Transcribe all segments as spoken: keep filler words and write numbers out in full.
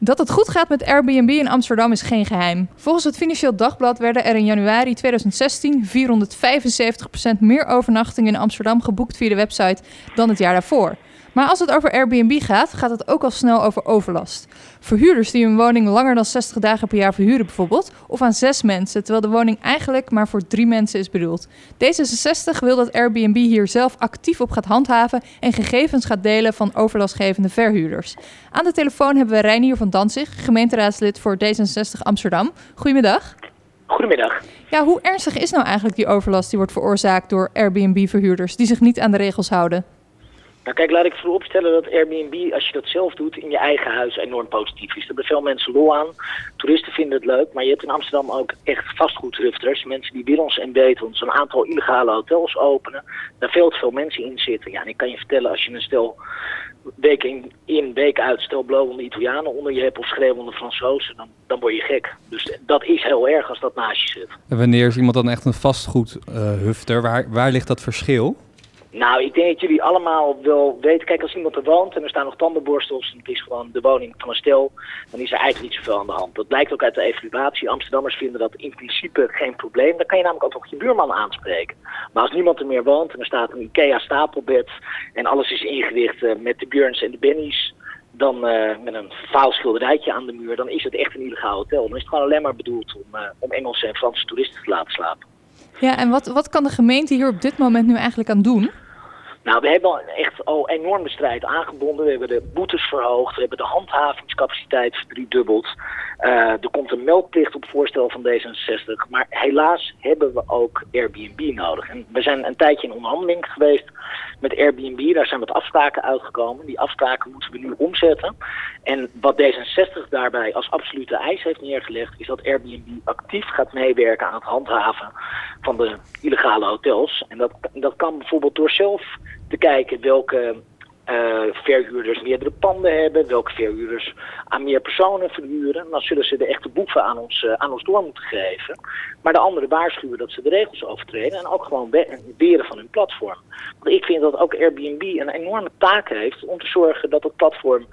Dat het goed gaat met Airbnb in Amsterdam is geen geheim. Volgens het Financieel Dagblad werden er in januari tweeduizend zestien vierhonderdvijfenzeventig procent meer overnachtingen in Amsterdam geboekt via de website dan het jaar daarvoor. Maar als het over Airbnb gaat, gaat het ook al snel over overlast. Verhuurders die hun woning langer dan zestig dagen per jaar verhuren bijvoorbeeld, of aan zes mensen, terwijl de woning eigenlijk maar voor drie mensen is bedoeld. D zesenzestig wil dat Airbnb hier zelf actief op gaat handhaven en gegevens gaat delen van overlastgevende verhuurders. Aan de telefoon hebben we Reinier van Danzig, gemeenteraadslid voor D zesenzestig Amsterdam. Goedemiddag. Goedemiddag. Ja, hoe ernstig is nou eigenlijk die overlast die wordt veroorzaakt door Airbnb-verhuurders die zich niet aan de regels houden? Nou kijk, laat ik vooropstellen dat Airbnb, als je dat zelf doet, in je eigen huis enorm positief is. Daar hebben veel mensen lol aan. Toeristen vinden het leuk, maar je hebt in Amsterdam ook echt vastgoedhufters. Mensen die willens en wetens een aantal illegale hotels openen. Daar veel te veel mensen in zitten. Ja, en ik kan je vertellen, als je een stel week in, in week uit, stel blowende Italianen onder je hebt of schreeuwende Fransozen, dan, dan word je gek. Dus dat is heel erg als dat naast je zit. En wanneer is iemand dan echt een vastgoedhufter? Uh, waar, waar ligt dat verschil? Nou, ik denk dat jullie allemaal wel weten. Kijk, als iemand er woont en er staan nog tandenborstels en het is gewoon de woning van een stel, dan is er eigenlijk niet zoveel aan de hand. Dat blijkt ook uit de evaluatie. Amsterdammers vinden dat in principe geen probleem. Dan kan je namelijk ook nog je buurman aanspreken. Maar als niemand er meer woont en er staat een IKEA stapelbed en alles is ingericht uh, met de Björns en de Bennies, dan uh, met een vaal schilderijtje aan de muur, dan is het echt een illegaal hotel. Dan is het gewoon alleen maar bedoeld om, uh, om Engelse en Franse toeristen te laten slapen. Ja, en wat, wat kan de gemeente hier op dit moment nu eigenlijk aan doen? Nou, we hebben echt al enorm de strijd aangebonden. We hebben de boetes verhoogd, we hebben de handhavingscapaciteit verdriedubbeld. Uh, er komt een meldplicht op voorstel van D zesenzestig. Maar helaas hebben we ook Airbnb nodig. En we zijn een tijdje in onderhandeling geweest met Airbnb. Daar zijn wat afspraken uitgekomen. Die afspraken moeten we nu omzetten. En wat D zesenzestig daarbij als absolute eis heeft neergelegd, is dat Airbnb actief gaat meewerken aan het handhaven van de illegale hotels. En dat, dat kan bijvoorbeeld door zelf te kijken welke uh, verhuurders meerdere panden hebben, welke verhuurders aan meer personen verhuren. Dan zullen ze de echte boeven aan ons, uh, aan ons door moeten geven. Maar de anderen waarschuwen dat ze de regels overtreden en ook gewoon weren van hun platform. Want ik vind dat ook Airbnb een enorme taak heeft om te zorgen dat het platform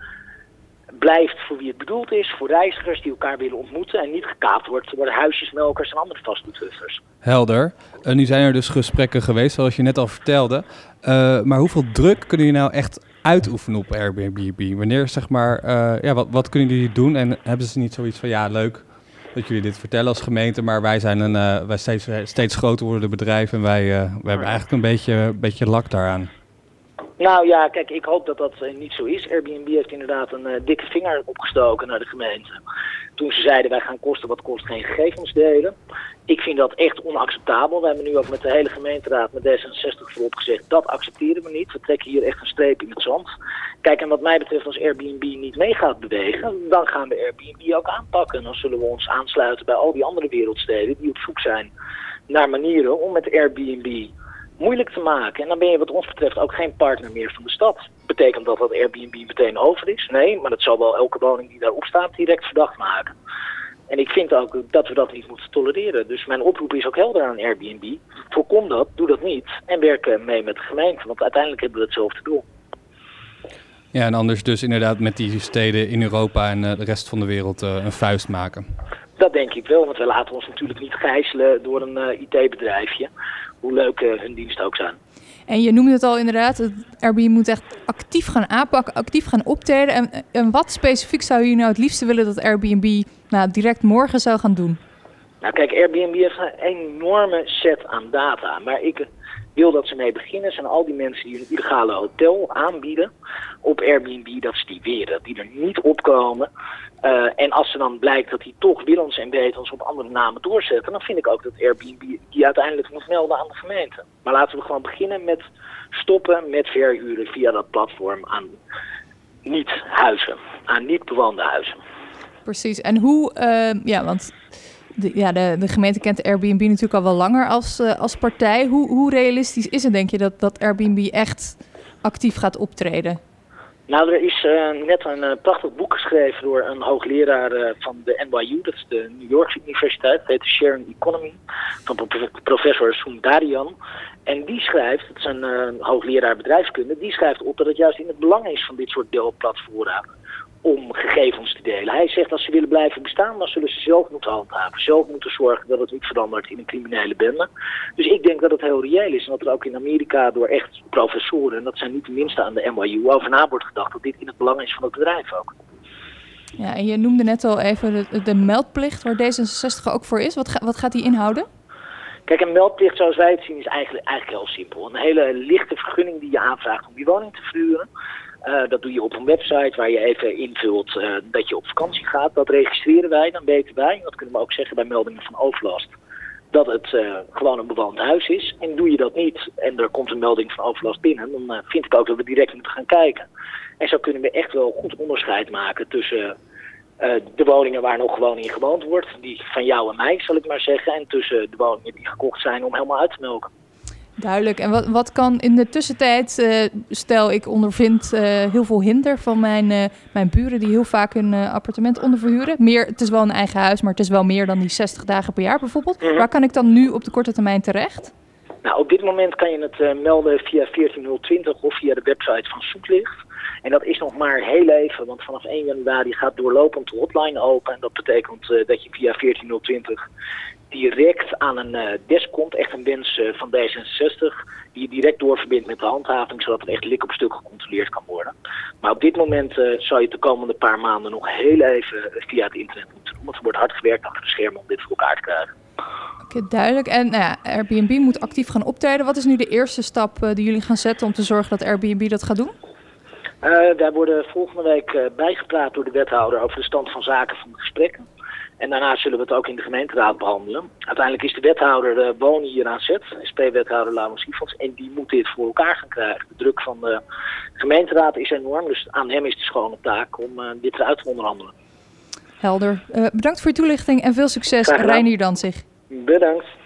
blijft voor wie het bedoeld is, voor reizigers die elkaar willen ontmoeten en niet gekaapt wordt door de huisjesmelkers en andere vastgoedhuffers. Helder. Uh, nu zijn er dus gesprekken geweest, zoals je net al vertelde. Uh, maar hoeveel druk kunnen jullie nou echt uitoefenen op Airbnb? Wanneer, zeg maar, uh, ja, wat, wat kunnen jullie doen? En hebben ze niet zoiets van, ja, leuk dat jullie dit vertellen als gemeente, maar wij zijn een uh, wij steeds, steeds groter wordende bedrijf en wij, uh, wij hebben eigenlijk een beetje, een beetje lak daaraan. Nou ja, kijk, ik hoop dat dat uh, niet zo is. Airbnb heeft inderdaad een uh, dikke vinger opgestoken naar de gemeente. Toen ze zeiden, wij gaan kosten wat kost geen gegevens delen. Ik vind dat echt onacceptabel. We hebben nu ook met de hele gemeenteraad, met D zesenzestig voorop gezegd, dat accepteren we niet. We trekken hier echt een streep in het zand. Kijk, en wat mij betreft, als Airbnb niet mee gaat bewegen, dan gaan we Airbnb ook aanpakken. Dan zullen we ons aansluiten bij al die andere wereldsteden die op zoek zijn naar manieren om met Airbnb moeilijk te maken. En dan ben je wat ons betreft ook geen partner meer van de stad. Betekent dat dat Airbnb meteen over is? Nee, maar dat zal wel elke woning die daarop staat direct verdacht maken. En ik vind ook dat we dat niet moeten tolereren. Dus mijn oproep is ook helder aan Airbnb. Voorkom dat, doe dat niet en werk mee met de gemeente. Want uiteindelijk hebben we hetzelfde doel. Ja, en anders dus inderdaad met die steden in Europa en uh, de rest van de wereld uh, een vuist maken. Dat denk ik wel, want we laten ons natuurlijk niet gijzelen door een uh, I T-bedrijfje. Hoe leuk uh, hun diensten ook zijn. En je noemde het al inderdaad, het Airbnb moet echt actief gaan aanpakken, actief gaan optreden. En, en wat specifiek zou je nou het liefste willen dat Airbnb nou, direct morgen zou gaan doen? Nou kijk, Airbnb heeft een enorme set aan data. Maar ik wil dat ze mee beginnen zijn al die mensen die een illegale hotel aanbieden op Airbnb, dat ze die weren, die er niet opkomen. Uh, en als er dan blijkt dat die toch willens en wetens op andere namen doorzetten, dan vind ik ook dat Airbnb die uiteindelijk moet melden aan de gemeente. Maar laten we gewoon beginnen met stoppen met verhuren via dat platform aan niet-huizen, aan niet-bewoonde huizen. Precies. En hoe, uh, ja, want de, ja, de, de gemeente kent Airbnb natuurlijk al wel langer als, uh, als partij. Hoe, hoe realistisch is het, denk je, dat, dat Airbnb echt actief gaat optreden? Nou, er is uh, net een uh, prachtig boek geschreven door een hoogleraar uh, van de N Y U, dat is de New York Universiteit, dat heet The Sharing Economy, van pro- professor Sundarian. En die schrijft, dat is een uh, hoogleraar bedrijfskunde, die schrijft op dat het juist in het belang is van dit soort deelplatformen om gegevens te delen. Hij zegt als ze willen blijven bestaan, dan zullen ze zelf moeten handhaven. Zelf moeten zorgen dat het niet verandert in een criminele bende. Dus ik denk dat het heel reëel is en dat er ook in Amerika door echt professoren, en dat zijn niet de minste aan de N Y U, over na wordt gedacht dat dit in het belang is van het bedrijf ook. Ja, en je noemde net al even de, de meldplicht waar D zesenzestig ook voor is. Wat, ga, wat gaat die inhouden? Kijk, een meldplicht zoals wij het zien is eigenlijk, eigenlijk heel simpel. Een hele lichte vergunning die je aanvraagt om die woning te verhuren. Uh, dat doe je op een website waar je even invult uh, dat je op vakantie gaat. Dat registreren wij, dan weten wij, dat kunnen we ook zeggen bij meldingen van overlast, dat het uh, gewoon een bewoond huis is. En doe je dat niet en er komt een melding van overlast binnen, dan uh, vind ik ook dat we direct moeten gaan kijken. En zo kunnen we echt wel goed onderscheid maken tussen uh, de woningen waar nog gewoon in gewoond wordt, die van jou en mij zal ik maar zeggen, en tussen de woningen die gekocht zijn om helemaal uit te melken. Duidelijk. En wat, wat kan in de tussentijd, uh, stel ik ondervind uh, heel veel hinder van mijn, uh, mijn buren die heel vaak hun uh, appartement onderverhuren. Meer, het is wel een eigen huis, maar het is wel meer dan die zestig dagen per jaar bijvoorbeeld. Mm-hmm. Waar kan ik dan nu op de korte termijn terecht? Nou, op dit moment kan je het uh, melden via veertien nul twintig of via de website van Zoetlicht. En dat is nog maar heel even, want vanaf één januari gaat doorlopend de hotline open. En dat betekent uh, dat je via veertien nul twintig direct aan een uh, desk komt, echt een wens uh, van D zesenzestig, die je direct doorverbindt met de handhaving, zodat er echt lik op stuk gecontroleerd kan worden. Maar op dit moment uh, zou je het de komende paar maanden nog heel even via het internet moeten doen, want er wordt hard gewerkt achter de schermen om dit voor elkaar te krijgen. Oké, okay, duidelijk. En nou ja, Airbnb moet actief gaan optreden. Wat is nu de eerste stap uh, die jullie gaan zetten om te zorgen dat Airbnb dat gaat doen? Uh, daar worden volgende week uh, bijgepraat door de wethouder over de stand van zaken van de gesprekken. En daarna zullen we het ook in de gemeenteraad behandelen. Uiteindelijk is de wethouder de wonen hier aan zet, S P-wethouder Laurens Siefels, en die moet dit voor elkaar gaan krijgen. De druk van de gemeenteraad is enorm, dus aan hem is de schone taak om uh, dit eruit te onderhandelen. Helder. Uh, bedankt voor je toelichting en veel succes, Reinier Danzig. Bedankt.